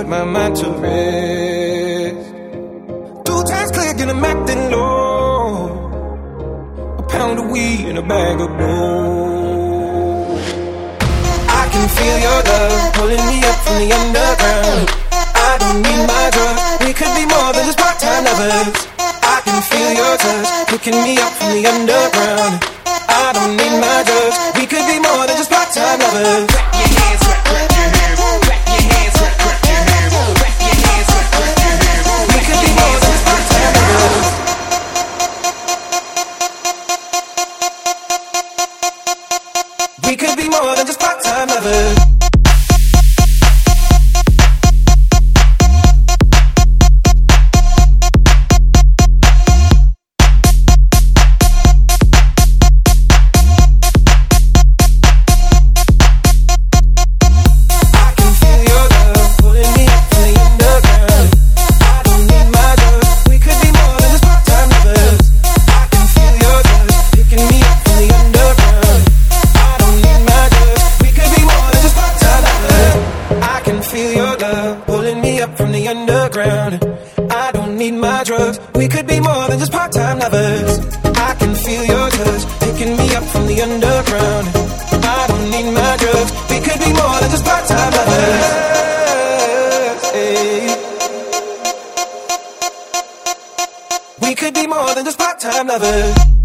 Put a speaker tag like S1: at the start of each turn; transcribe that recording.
S1: put my mind to rest. 2 times click and I'm acting low. A pound of weed and a bag of blow. I can feel your love pulling me up from the underground. I don't need my drug. We could be more than just part-time lovers. I can feel your touch picking me up from the underground. I don't need my drugs. We could be more than just part-time lovers. Clap your hands, clap your hands, clap your hands, clap your hands, clap your hands, clap your hands. We could be more than just part-time lovers. We could be more than just part-time lovers. From the underground, I don't need my drugs. We could be more than just part-time lovers. I can feel your touch picking me up from the underground. I don't need my drugs. We could be more than just part-time lovers. Hey. We could be more than just part-time lovers.